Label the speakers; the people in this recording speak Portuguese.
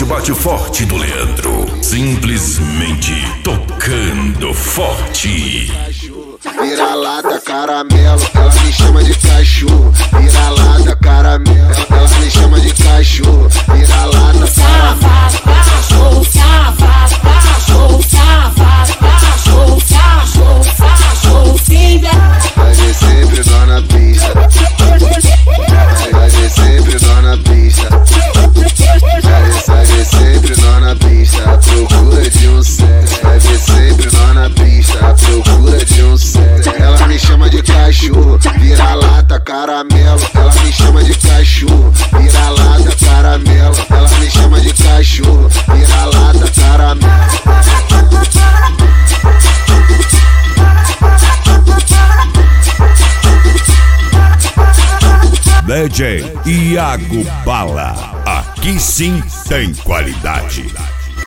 Speaker 1: bate forte do Leandro. Simplesmente tocando forte.
Speaker 2: Vira-lata, caramelo, ela me chama de cachorro. Vira-lata, caramelo, ela me chama de cachorro. Vira-lata,
Speaker 3: safado, cachorro, safado, cachorro, safado, cachorro, cachorro, cachorro, filha.
Speaker 2: Vai ver sempre dona pista. Vai ver sempre dona pista. Vai ver sempre dona pista. À procura de um sexo. Vai ver sempre dona pista. À procura de um sexo. Ela me chama de cachorro. Vira-lata, caramelo. Ela me chama de cachorro. Vira-lata, caramelo. Ela me chama de cachorro. Vira-lata, caramelo.
Speaker 1: DJ Iago Bala. Aqui sim tem qualidade.